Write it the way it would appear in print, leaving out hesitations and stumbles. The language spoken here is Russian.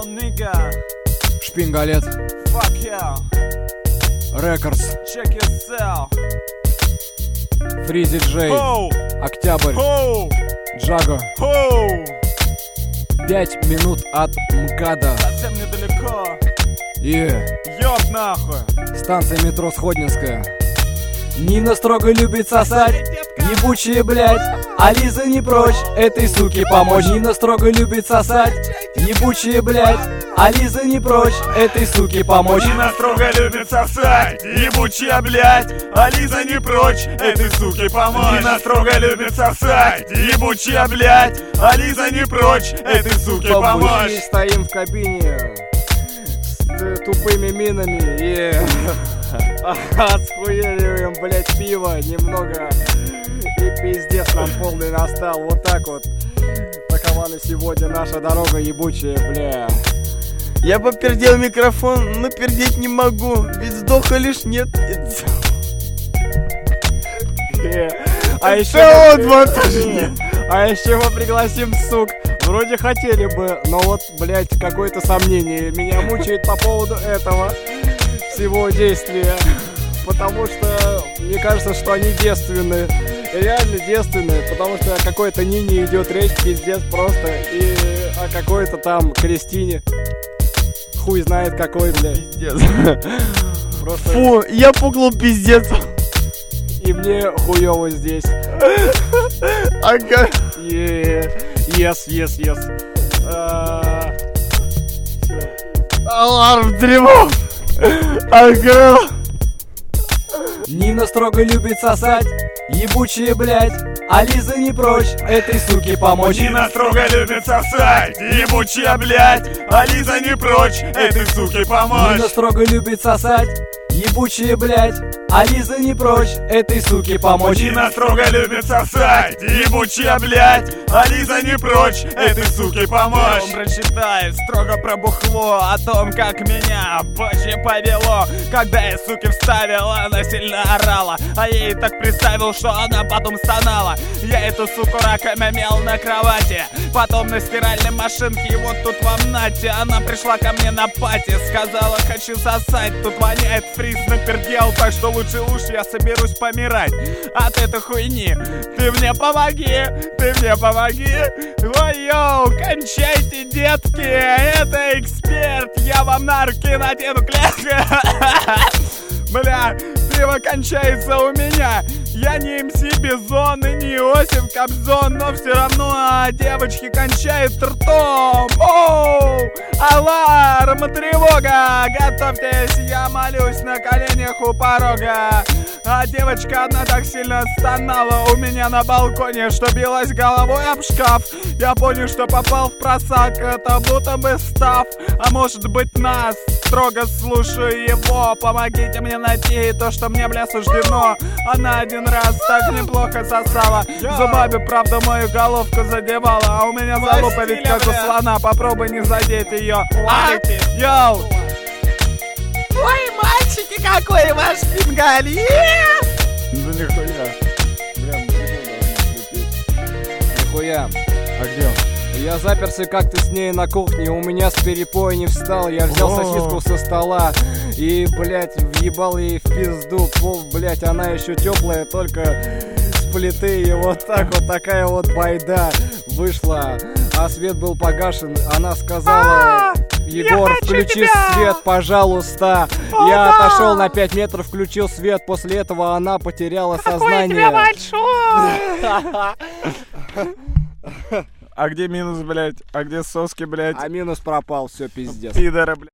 Yo, nigga. Шпингалет. Fuck yeah. Рекордс. Check yourself. Фризи Джей. Ho, Октябрь. ho, Джаго. ho. 5 минут от МКАДа. Совсем недалеко. И Ёб нахуй. станция метро Сходнинская. Нина строго любит сосать. Ебучие, блядь, а Лиза не прочь этой суке помочь. Нина строго любит сосать. Ебучие, блядь, а Лиза не прочь этой суке помочь. Нина строго любит сосать. Ебучая, блядь, а Лиза не прочь этой суке помочь. Нина строго любит сосать. Ебучая, блядь, а Лиза не прочь этой суке помочь. Мы стоим в кабине с тупыми минами и отсхуеливаем, блядь, пиво немного. И пиздец нам полный настал. Вот так вот. Такова на сегодня наша дорога ебучая, бля. Я попердел микрофон, но пердеть не могу, ведь вздоха лишь нет. А еще А еще мы пригласим сук. Вроде хотели бы, но вот, блядь, какое-то сомнение меня мучает по поводу этого всего действия. Потому что мне кажется, что они девственные. Реально девственные, потому что о какой-то Нине идет речь, пиздец просто. И о какой-то там Кристине. Хуй знает какой, блядь. Пиздец. Просто... Фу, я пугнул пиздец. И мне хуёво здесь. Ага. Yes. Аларм тревог. Ага. Нина строго любит сосать. Ебучие, блядь, а Лиза не прочь этой суке помочь. Нина строго любит сосать. Ебучая, блядь, а Лиза не прочь этой суке помочь. Нина строго любит сосать. Ебучие, блядь, а Лиза не прочь этой суке помочь. Нина строго любит сосать. Ебучая, блядь, а Лиза не прочь этой суке помочь. Я прочитаю строго про бухло, о том, как меня позже повело. Когда я, суки, вставила, она сильно орала, а я ей так представил, что она потом стонала. Я эту суку раком имел на кровати, потом на стиральной машинке, и вот тут в Амнате. Она пришла ко мне на пати, сказала: хочу сосать, тут воняет фриз напердел, так что лучше уж я соберусь помирать от этой хуйни. Ты мне помоги, ты мне помоги. Ой-йоу, кончайте, детки, это эксперт, я вам на руки надену клетку. Бля, пиво кончается у меня. Я не МС Бизон и не Иосиф Кобзон, но все равно девочки кончают ртом. Оу, аларм, тревога, готовьтесь, я молюсь на коленях у порога. А девочка одна так сильно стонала у меня на балконе, что билась головой об шкаф. Я понял, что попал в просак, это будто бы став. А может быть нас, строго слушаю его. Помогите мне найти то, что мне, бля, суждено. Она один раз так неплохо сосала, зубами, правда, мою головку задевала. А у меня залупа ведь как у слона, попробуй не задеть ее. Йоу! Ой, мальчики, какой ваш пингалет! Да нихуя. Бля, нихуя. А где он? Я заперся как-то с ней на кухне, у меня с перепоя не встал. Я взял сосиску со стола и, блядь, въебал ей в пизду. Блядь, она еще теплая, только с плиты. И вот так вот такая вот байда вышла. А свет был погашен. Она сказала: Егор, включи свет, пожалуйста. Я отошел на 5 метров, включил свет. После этого она потеряла сознание. А где минус, блядь? А где соски, блядь? А минус пропал, все, пиздец. Пидора, блядь.